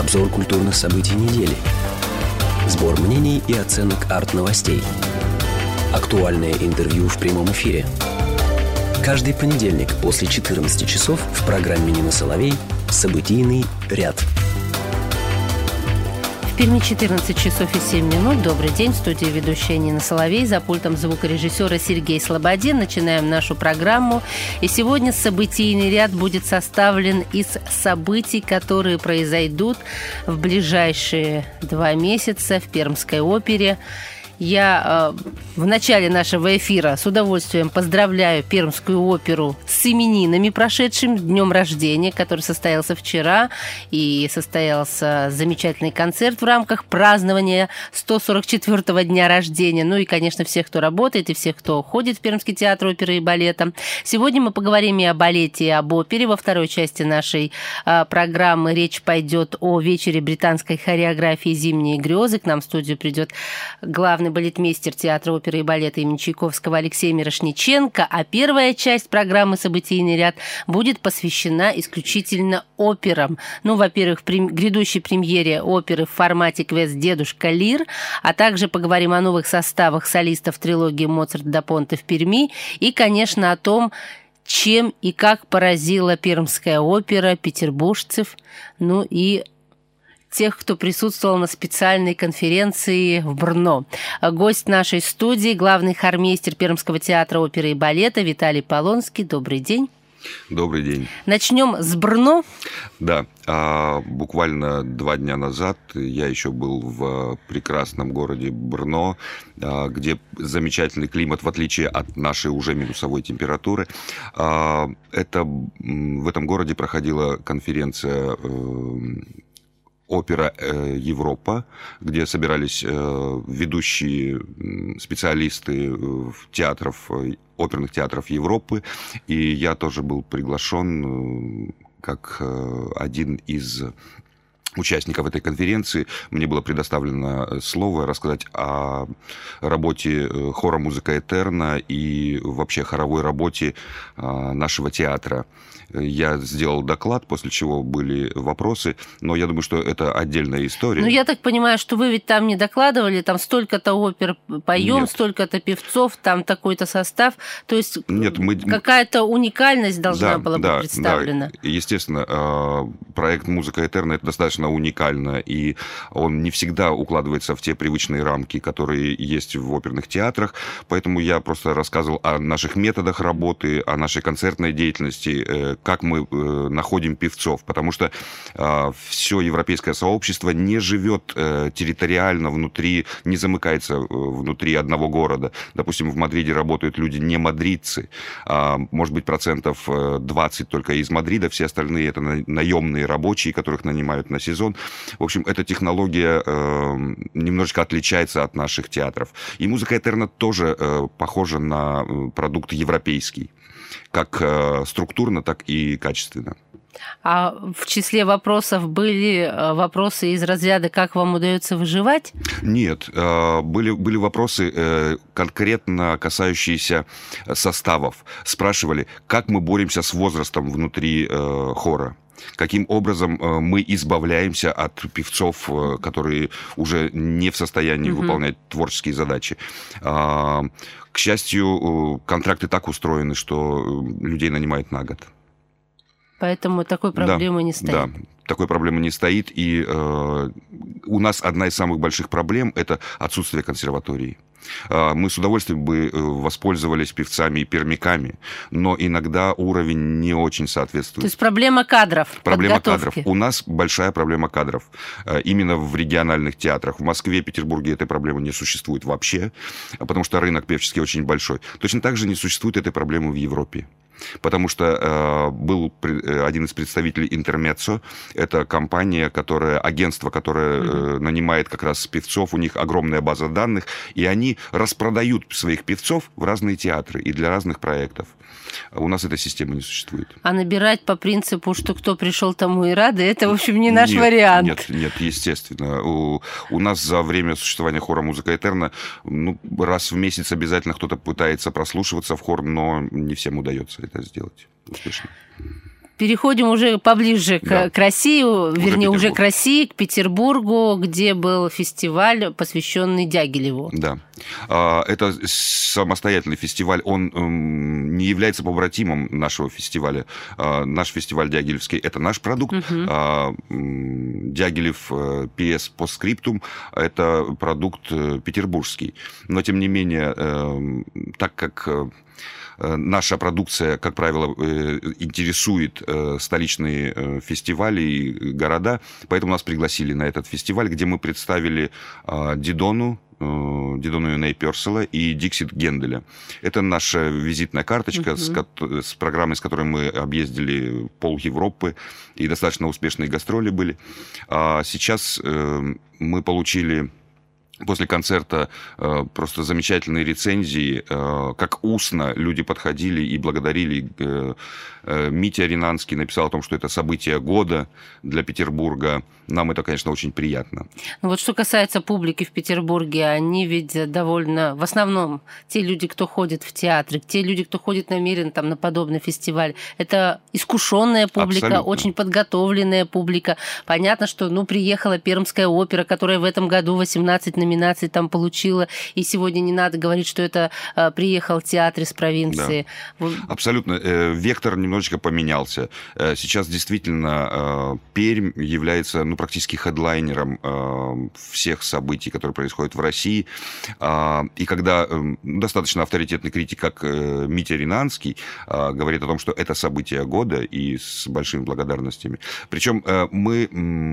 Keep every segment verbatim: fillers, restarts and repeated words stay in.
Обзор культурных событий недели. Сбор мнений и оценок арт-новостей. Актуальное интервью в прямом эфире. Каждый понедельник после четырнадцати часов в программе «Нина Соловей» «Событийный ряд». В Перми четырнадцать часов и семь минут. Добрый день. В студии ведущая Нина Соловей. За пультом звукорежиссера Сергей Слободин. Начинаем нашу программу. И сегодня событийный ряд будет составлен из событий, которые произойдут в ближайшие два месяца в Пермской опере. Я э, в начале нашего эфира с удовольствием поздравляю Пермскую оперу с именинами, прошедшим днем рождения, который состоялся вчера, и состоялся замечательный концерт в рамках празднования сто сорок четвёртого дня рождения. Ну и, конечно, всех, кто работает, и всех, кто ходит в Пермский театр оперы и балета. Сегодня мы поговорим и о балете, и об опере. Во второй части нашей э, программы речь пойдет о вечере британской хореографии «Зимние грезы». К нам в студию придет главный балетмейстер театра оперы и балета имени Чайковского Алексей Мирошниченко, а первая часть программы «Событийный ряд» будет посвящена исключительно операм. Ну, во-первых, прем... грядущей премьере оперы в формате квест «Дедушка Лир», а также поговорим о новых составах солистов трилогии «Моцарт да Понте» в Перми и, конечно, о том, чем и как поразила Пермская опера петербуржцев, ну и тех, кто присутствовал на специальной конференции в Брно. Гость нашей студии, главный хормейстер Пермского театра оперы и балета Виталий Полонский. Добрый день. Добрый день. Начнем с Брно. Да, а, буквально два дня назад я еще был в прекрасном городе Брно, а, где замечательный климат, в отличие от нашей уже минусовой температуры. А, это, в этом городе проходила конференция «Опера Европа», где собирались ведущие специалисты театров, оперных театров Европы, и я тоже был приглашен как один из участников этой конференции. Мне было предоставлено слово рассказать о работе хора «Музыка Этерна» и вообще хоровой работе нашего театра. Я сделал доклад, после чего были вопросы, но я думаю, что это отдельная история. Ну, я так понимаю, что вы ведь там не докладывали, там столько-то опер поем, столько-то певцов, там такой-то состав, то есть Нет, мы... какая-то уникальность должна да, была да, быть представлена. Да, естественно, проект «Музыка Этерна» — это достаточно уникально, и он не всегда укладывается в те привычные рамки, которые есть в оперных театрах, поэтому я просто рассказывал о наших методах работы, о нашей концертной деятельности, как мы э, находим певцов, потому что э, все европейское сообщество не живет э, территориально внутри, не замыкается э, внутри одного города. Допустим, в Мадриде работают люди не мадридцы, а, может быть, процентов двадцать только из Мадрида, все остальные это на, наемные рабочие, которых нанимают на сезон. В общем, эта технология э, немножечко отличается от наших театров. И «Музыка Этерна» тоже э, похожа на продукт европейский, как э, структурно, так и качественно. А в числе вопросов были вопросы из разряда «Как вам удается выживать?» Нет, э, были, были вопросы э, конкретно касающиеся составов. Спрашивали, как мы боремся с возрастом внутри э, хора. Каким образом мы избавляемся от певцов, которые уже не в состоянии mm-hmm. выполнять творческие задачи. К счастью, контракты так устроены, что людей нанимают на год. Поэтому такой проблемы да, не стоит. Да, такой проблемы не стоит. И э, у нас одна из самых больших проблем – это отсутствие консерватории. Мы с удовольствием бы воспользовались певцами и пермяками, но иногда уровень не очень соответствует. То есть проблема кадров, Проблема подготовки. кадров. У нас большая проблема кадров. Именно в региональных театрах. В Москве, Петербурге этой проблемы не существует вообще, потому что рынок певческий очень большой. Точно так же не существует этой проблемы в Европе. Потому что э, был один из представителей Интермеццо, это компания, которая, агентство, которое э, нанимает как раз певцов, у них огромная база данных, и они распродают своих певцов в разные театры и для разных проектов. У нас этой системы не существует. А набирать по принципу, что кто пришел, тому и рады, это, в общем, не наш нет, вариант. Нет, нет, естественно. У, у нас за время существования хора «Музыка Этерна» ну, раз в месяц обязательно кто-то пытается прослушиваться в хор, но не всем удается это сделать успешно. переходим уже поближе к, да. к России, вернее, уже, уже к России, к Петербургу, где был фестиваль, посвященный Дягилеву. Да. Это самостоятельный фестиваль, он не является побратимом нашего фестиваля. Наш фестиваль Дягилевский – это наш продукт. Угу. Дягилев пи эс Постскриптум – это продукт петербургский. Но, тем не менее, так как наша продукция, как правило, интересует столичные фестивали и города, поэтому нас пригласили на этот фестиваль, где мы представили Дидону, Дидону Юней Персела и Диксит Генделя. Это наша визитная карточка, uh-huh. с, с программой, с которой мы объездили пол Европы, и достаточно успешные гастроли были. А сейчас мы получили... После концерта э, просто замечательные рецензии, э, как устно люди подходили и благодарили. Э, э, Митя Ринанский написал о том, что это событие года для Петербурга. Нам это, конечно, очень приятно. Ну вот что касается публики в Петербурге, они ведь довольно... В основном те люди, кто ходит в театры, те люди, кто ходит намеренно там, на подобный фестиваль, это искушенная публика, абсолютно. Очень подготовленная публика. Понятно, что ну, приехала Пермская опера, которая в этом году восемнадцать номинаций номинаций там получила, и сегодня не надо говорить, что это э, приехал театр из провинции. Да. Абсолютно. Э, вектор немножечко поменялся. Э, сейчас действительно э, Пермь является ну, практически хедлайнером э, всех событий, которые происходят в России. Э, и когда э, достаточно авторитетный критик, как э, Митя Ринанский, э, говорит о том, что это событие года, и с большими благодарностями. Причем э, мы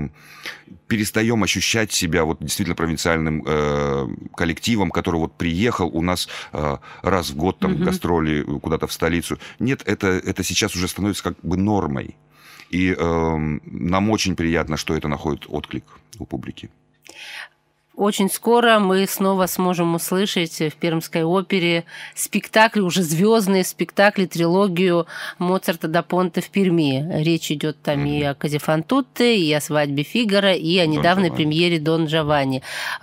э, перестаем ощущать себя вот действительно провинциальным коллективом, который вот приехал у нас э, раз в год там угу. гастроли куда-то в столицу. Нет, это, это сейчас уже становится как бы нормой. И э, нам очень приятно, что это находит отклик у публики. Очень скоро мы снова сможем услышать в Пермской опере спектакли, уже звездные спектакли, трилогию Моцарта да Понте в Перми. Речь идет там mm-hmm. и о Козе фан Тутте, и о свадьбе Фигаро, и о недавней Дон премьере Дон Джованни.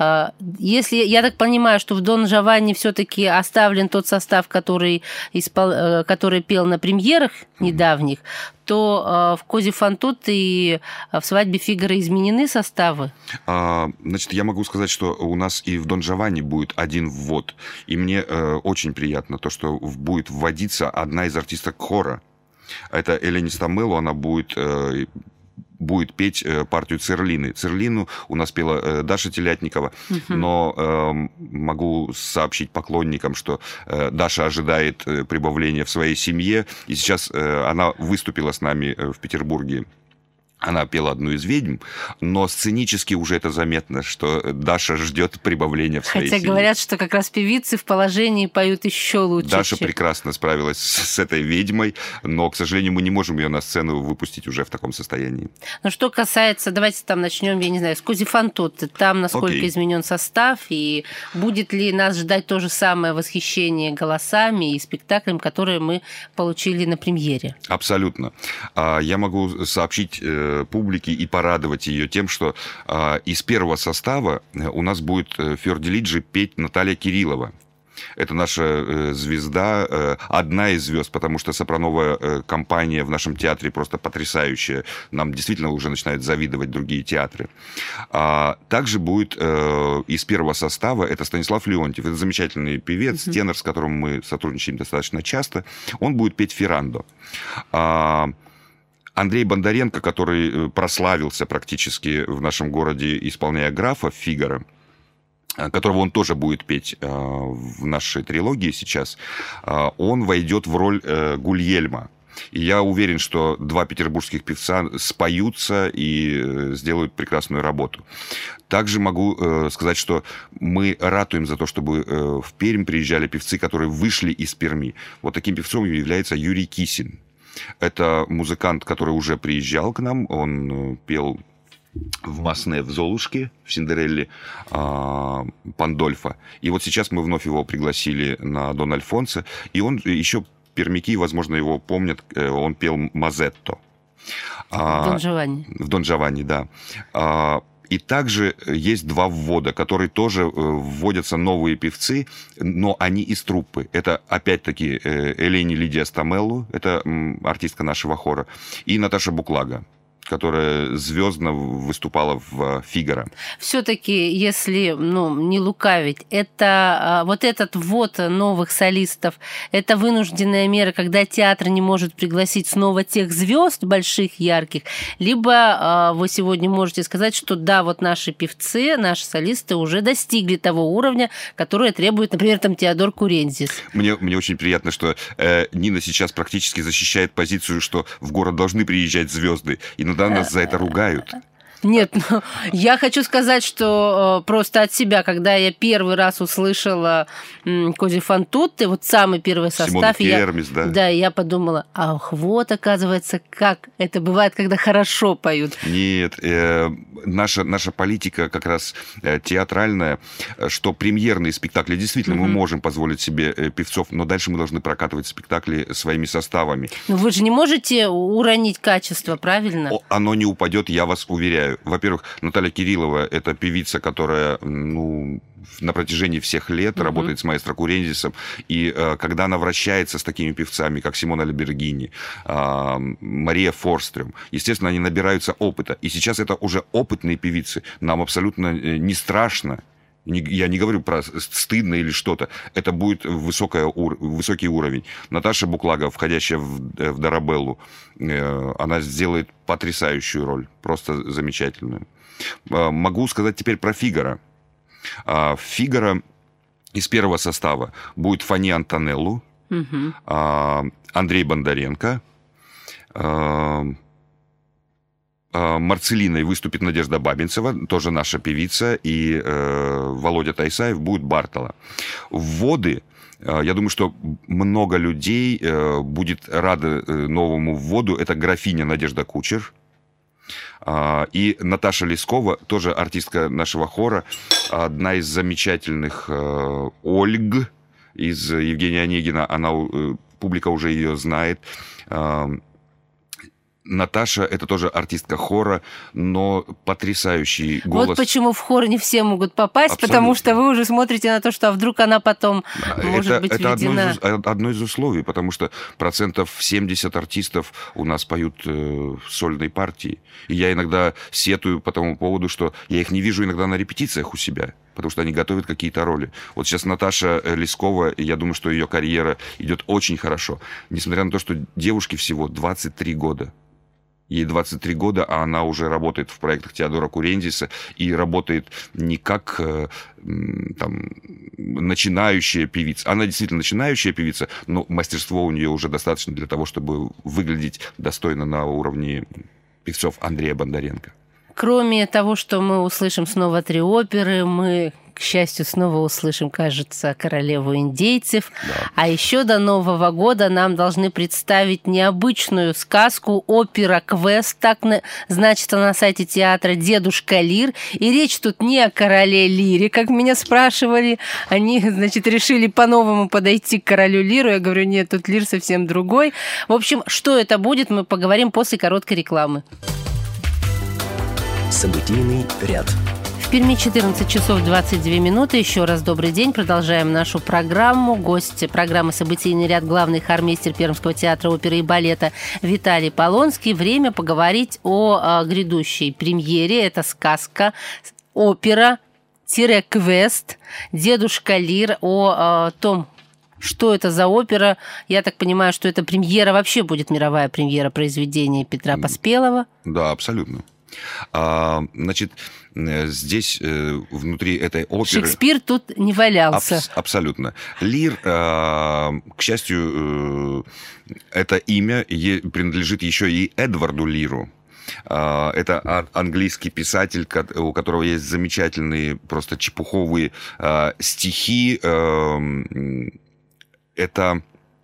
Если я так понимаю, что в Дон Джованни все-таки оставлен тот состав, который, испол... который пел на премьерах mm-hmm. недавних, то в «Козе фан Тутте» и в «Свадьбе Фигаро» изменены составы? А, значит, я могу сказать, что у нас и в «Дон Джованни» будет один ввод. И мне э, очень приятно то, что будет вводиться одна из артисток хора. Это Элени Стамело, она будет... Э, будет петь партию Церлины. Церлину у нас пела Даша Телятникова, uh-huh. но э, могу сообщить поклонникам, что э, Даша ожидает прибавления в своей семье, и сейчас э, она выступила с нами в Петербурге. Она пела одну из ведьм, но сценически уже это заметно, что Даша ждет прибавления в своей Хотя семье. говорят, что как раз певицы в положении поют еще лучше. Даша чем... прекрасно справилась с этой ведьмой, но, к сожалению, мы не можем ее на сцену выпустить уже в таком состоянии. Ну, что касается, давайте там начнем, я не знаю, с Кози фан Тутте. Там насколько Окей. изменен состав, и будет ли нас ждать то же самое восхищение голосами и спектаклем, которые мы получили на премьере? Абсолютно. Я могу сообщить публики и порадовать ее тем, что э, из первого состава у нас будет Фьордилиджи петь Наталья Кириллова. Это наша э, звезда, э, одна из звезд, потому что сопрановая э, компания в нашем театре просто потрясающая. Нам действительно уже начинают завидовать другие театры. А, также будет э, из первого состава это Станислав Леонтьев. Это замечательный певец, mm-hmm. тенор, с которым мы сотрудничаем достаточно часто. Он будет петь Феррандо. А, Андрей Бондаренко, который прославился практически в нашем городе, исполняя графа в «Фигаро», которого он тоже будет петь в нашей трилогии сейчас, он войдет в роль Гульельма. И я уверен, что два петербургских певца споются и сделают прекрасную работу. Также могу сказать, что мы ратуем за то, чтобы в Пермь приезжали певцы, которые вышли из Перми. Вот таким певцом является Юрий Кисин. Это музыкант, который уже приезжал к нам. Он пел в Масне, в Золушке, в Синдерелле а, Пандольфа. И вот сейчас мы вновь его пригласили на Дон Альфонсо. И он еще, пермяки, возможно, его помнят, он пел Мазетто. В Дон Джованни. В Дон Джованни, да. А, И также есть два ввода, которые тоже вводятся новые певцы, но они из труппы. Это, опять-таки, Элени Лидия Стамеллу, это артистка нашего хора, и Наташа Буклага, которая звездно выступала в «Фигаро». Все-таки, если ну, не лукавить, это вот этот ввод новых солистов, это вынужденная мера, когда театр не может пригласить снова тех звезд больших, ярких, либо вы сегодня можете сказать, что да, вот наши певцы, наши солисты уже достигли того уровня, которое требует, например, там Теодор Курензис. Мне, мне очень приятно, что э, Нина сейчас практически защищает позицию, что в город должны приезжать звезды, и на нас за это ругают. Нет, ну, я хочу сказать, что э, просто от себя, когда я первый раз услышала м, Кози фан Тутте, вот самый первый состав, Симона Кермис, я, да. да, я подумала, ах, вот, оказывается, как это бывает, когда хорошо поют. Нет, э, наша, наша политика как раз э, театральная, что премьерные спектакли, действительно, mm-hmm. мы можем позволить себе э, певцов, но дальше мы должны прокатывать спектакли своими составами. Но вы же не можете уронить качество, правильно? О, оно не упадет, я вас уверяю. Во-первых, Наталья Кириллова – это певица, которая, ну, на протяжении всех лет mm-hmm. работает с маэстро Курензисом, и э, когда она вращается с такими певцами, как Симона Альбергини, э, Мария Форстрем, естественно, они набираются опыта. И сейчас это уже опытные певицы. Нам абсолютно не страшно. Я не говорю про стыдно или что-то. Это будет высокая, высокий уровень. Наташа Буклага, входящая в, в Дарабеллу, она сделает потрясающую роль. Просто замечательную. Могу сказать теперь про «Фигаро». В «Фигаро» из первого состава будет Фани Антонеллу, угу. Андрей Бондаренко, Марцелиной выступит Надежда Бабинцева, тоже наша певица, и э, Володя Тайсаев будет Бартола. Вводы, э, я думаю, что много людей э, будет рады э, новому вводу. Это графиня Надежда Кучер э, и Наташа Лескова, тоже артистка нашего хора, одна из замечательных э, Ольг из Евгения Онегина, она, э, публика уже ее знает. Э, Наташа – это тоже артистка хора, но потрясающий голос. Вот почему в хор не все могут попасть, абсолютно. Потому что вы уже смотрите на то, что а вдруг она потом может это, быть это введена. Одно из, одно из условий, потому что процентов семьдесят артистов у нас поют э, сольной партии. И я иногда сетую по тому поводу, что я их не вижу иногда на репетициях у себя, потому что они готовят какие-то роли. Вот сейчас Наташа Лескова, я думаю, что ее карьера идет очень хорошо. Несмотря на то, что девушке всего двадцать три года. Ей двадцать три года, а она уже работает в проектах Теодора Курензиса и работает не как там, начинающая певица. Она действительно начинающая певица, но мастерство у нее уже достаточно для того, чтобы выглядеть достойно на уровне певцов Андрея Бондаренко. Кроме того, что мы услышим снова три оперы, мы, к счастью, снова услышим, кажется, «Королеву индейцев». Да. А еще до Нового года нам должны представить необычную сказку «Опера Квест», так значится на сайте театра, «Дедушка Лир». И речь тут не о короле Лире, как меня спрашивали. Они, значит, решили по-новому подойти к королю Лиру. Я говорю, нет, тут Лир совсем другой. В общем, что это будет, мы поговорим после короткой рекламы. Событийный ряд. В Перми четырнадцать часов двадцать две минуты. Еще раз добрый день. Продолжаем нашу программу. Гость программы «Событийный ряд» главный хормейстер Пермского театра оперы и балета Виталий Полонский. Время поговорить о, о грядущей премьере. Это сказка, опера-квест «Дедушка Лир», о, о том, что это за опера. Я так понимаю, что это премьера, вообще будет мировая премьера произведения Петра Поспелого. Да, абсолютно. А, значит, здесь внутри этой оперы... Шекспир тут не валялся. Абс- абсолютно. Лир, к счастью, это имя принадлежит еще и Эдварду Лиру. Это английский писатель, у которого есть замечательные, просто чепуховые стихи. Это...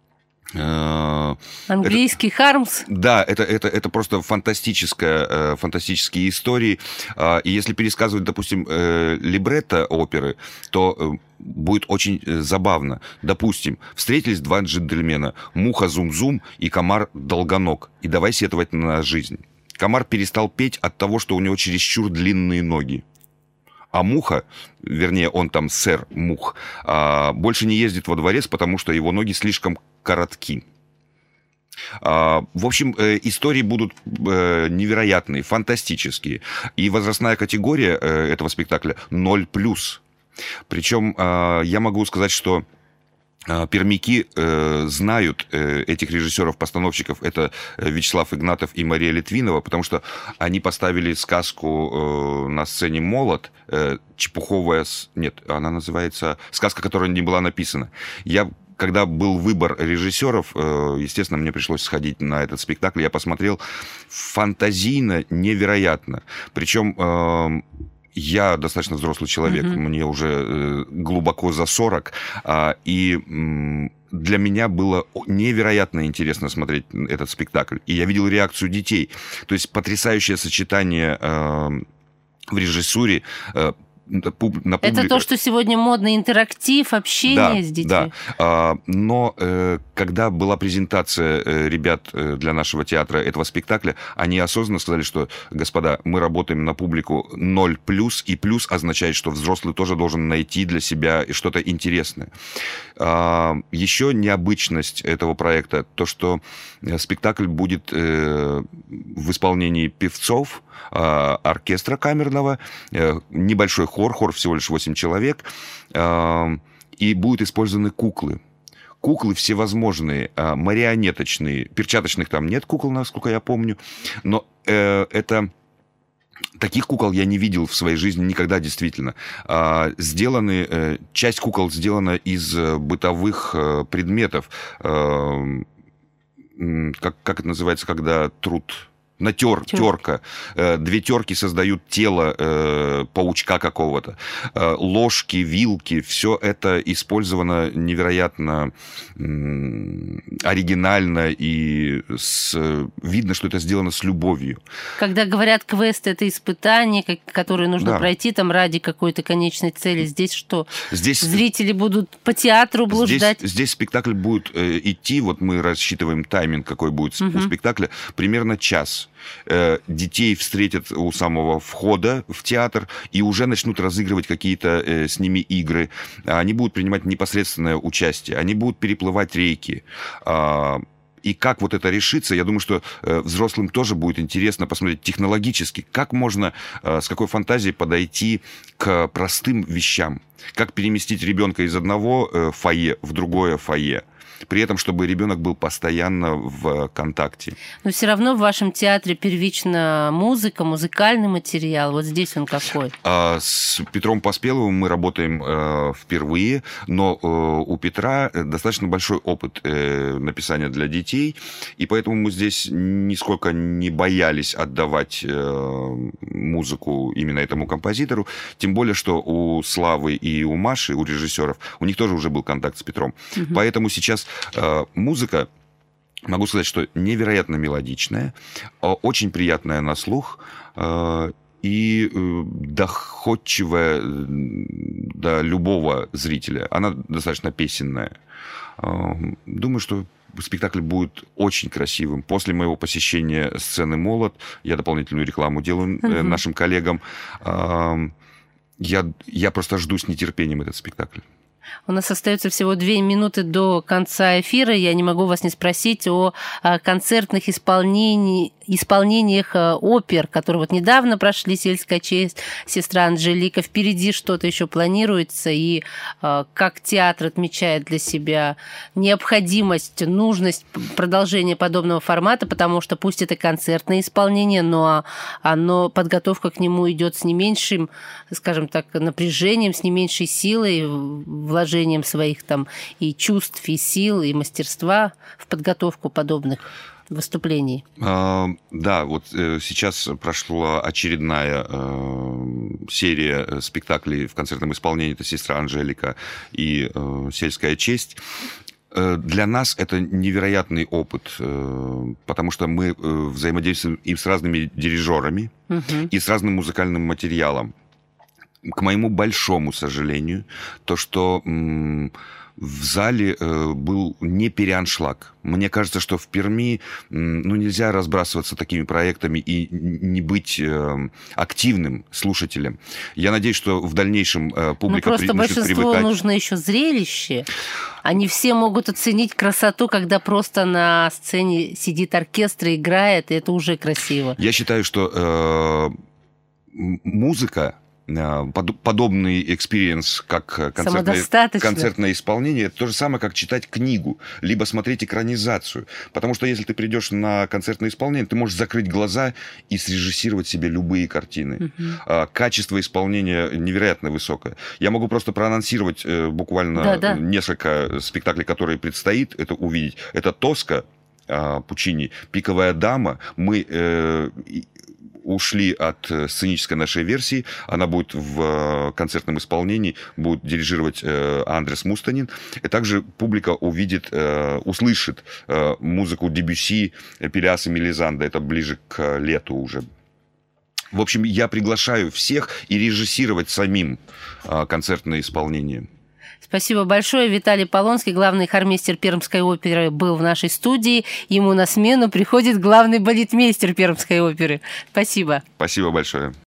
Английский это, Хармс. Да, это, это, это просто фантастическая, фантастические истории. И если пересказывать, допустим, либретто оперы, то будет очень забавно. Допустим, встретились два джентльмена, муха Зум-Зум и комар Долгоног, и давай сетовать на жизнь. комар перестал петь от того, что у него чересчур длинные ноги. А Муха, вернее, он там сэр Мух, больше не ездит во дворец, потому что его ноги слишком коротки. В общем, истории будут невероятные, фантастические. И возрастная категория этого спектакля ноль плюс. Причем я могу сказать, что пермяки э, знают э, этих режиссеров-постановщиков, это Вячеслав Игнатов и Мария Литвинова, потому что они поставили сказку э, на сцене «Молот», э, чепуховая, нет, она называется «Сказка, которая не была написана». Я Когда был выбор режиссеров, естественно, мне пришлось сходить на этот спектакль, я посмотрел, фантазийно, невероятно. Причем я достаточно взрослый человек, mm-hmm. мне уже э, глубоко за сорок, э, и э, для меня было невероятно интересно смотреть этот спектакль. И я видел реакцию детей. То есть потрясающее сочетание э, в режиссуре. Э, на публи... Это то, что сегодня модно, интерактив, общение да, с детьми. Да, а, но э, когда была презентация э, ребят э, для нашего театра этого спектакля, они осознанно сказали, что, господа, мы работаем на публику ноль плюс, и плюс означает, что взрослый тоже должен найти для себя что-то интересное. А, еще необычность этого проекта, то, что спектакль будет э, в исполнении певцов, э, оркестра камерного, э, небольшой хор, хор всего лишь восемь человек, э, и будут использованы куклы. Куклы всевозможные, э, марионеточные, перчаточных там нет кукол, насколько я помню, но э, это... Таких кукол я не видел в своей жизни никогда, действительно. А, сделаны, э, часть кукол сделана из бытовых э, предметов. Э, как, как это называется, когда труд... Натер, терка. Две терки создают тело э, паучка какого-то. Э, ложки, вилки, все это использовано невероятно э, оригинально, и с, видно, что это сделано с любовью. Когда говорят, квест — это испытание, которое нужно да. пройти там ради какой-то конечной цели, здесь что? Здесь... Зрители будут по театру блуждать? Здесь, здесь спектакль будет э, идти, вот мы рассчитываем тайминг, какой будет угу. у спектакля, примерно час. Детей встретят у самого входа в театр и уже начнут разыгрывать какие-то э, с ними игры. Они будут принимать непосредственное участие, они будут переплывать реки. А, и как вот это решится, я думаю, что э, взрослым тоже будет интересно посмотреть технологически, как можно, э, с какой фантазией подойти к простым вещам. Как переместить ребенка из одного э, фойе в другое фойе. При этом, чтобы ребенок был постоянно в контакте. Но все равно в вашем театре первично музыка, музыкальный материал. Вот здесь он какой? С Петром Поспеловым мы работаем впервые, но у Петра достаточно большой опыт написания для детей, и поэтому мы здесь нисколько не боялись отдавать музыку именно этому композитору. Тем более, что у Славы и у Маши, у режиссеров, у них тоже уже был контакт с Петром. Угу. Поэтому сейчас музыка, могу сказать, что невероятно мелодичная, очень приятная на слух и доходчивая до любого зрителя. Она достаточно песенная. Думаю, что спектакль будет очень красивым. После моего посещения сцены «Молот», я дополнительную рекламу делаю uh-huh. нашим коллегам, я, я просто жду с нетерпением этот спектакль. У нас остается всего две минуты до конца эфира. Я не могу вас не спросить о концертных исполнении, исполнениях опер, которые вот недавно прошли «Сельская честь», «Сестра Анжелика». Впереди что-то еще планируется, и как театр отмечает для себя необходимость, нужность продолжения подобного формата, потому что пусть это концертное исполнение, но оно, подготовка к нему идет с не меньшим, скажем так, напряжением, с не меньшей силой, вложением своих там и чувств, и сил, и мастерства в подготовку подобных выступлений. А, да, вот э, сейчас прошла очередная э, серия спектаклей в концертном исполнении. Это «Сестра Анжелика» и э, «Сельская честь». Для нас это невероятный опыт, потому что мы взаимодействуем и с разными дирижерами, угу. и с разным музыкальным материалом. К моему большому сожалению, то, что м, в зале э, был не переаншлаг. Мне кажется, что в Перми ну, нельзя разбрасываться такими проектами и не быть э, активным слушателем. Я надеюсь, что в дальнейшем э, публика ну, просто при, начнет большинству привыкать. Нужно еще зрелище. Они все могут оценить красоту, когда просто на сцене сидит оркестр и играет, и это уже красиво. Я считаю, что э, музыка, подобный экспириенс, как концертное, концертное исполнение, это то же самое, как читать книгу, либо смотреть экранизацию. Потому что если ты придешь на концертное исполнение, ты можешь закрыть глаза и срежиссировать себе любые картины. Uh-huh. Качество исполнения невероятно высокое. Я могу просто проанонсировать буквально Да-да. несколько спектаклей, которые предстоит это увидеть. Это «Тоска» Пучини, «Пиковая дама». Мы... Э, ушли от сценической нашей версии. Она будет в концертном исполнении, будет дирижировать Андрес Мустанин. И также публика увидит, услышит музыку Дебюсси, Пелиаса Мелизанда. Это ближе к лету уже. В общем, я приглашаю всех и режиссировать самим концертное исполнение. Спасибо большое. Виталий Полонский, главный хормейстер Пермской оперы, был в нашей студии. Ему на смену приходит главный балетмейстер Пермской оперы. Спасибо. Спасибо большое.